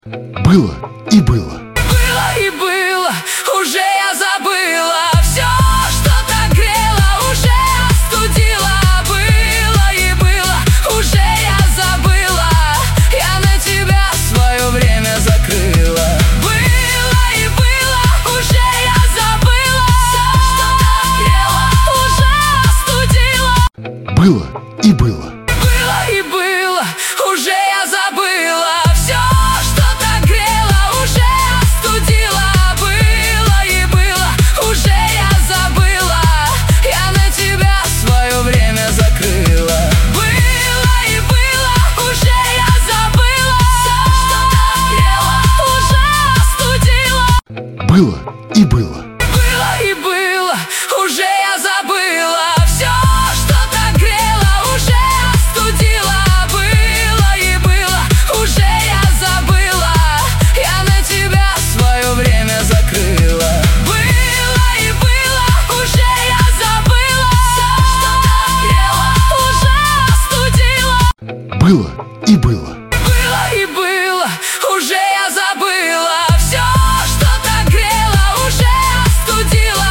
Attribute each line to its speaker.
Speaker 1: Было и было.
Speaker 2: Было и было, уже я забыла. Все, что так грело, уже остудило. Было и было, уже я забыла. Я на тебя свое время закрыла. Было и было, уже я забыла. Все, что так грело, уже остудило.
Speaker 1: Было и было.
Speaker 2: Было и было, уже я забыла.
Speaker 1: Было и было.
Speaker 2: Было и было, уже я забыла. Все, что так грело, уже остудило. Было и было, уже я забыла. Я на тебя свое время закрыла. Было и было, уже я забыла. Все, что так грело, уже остудило.
Speaker 1: Было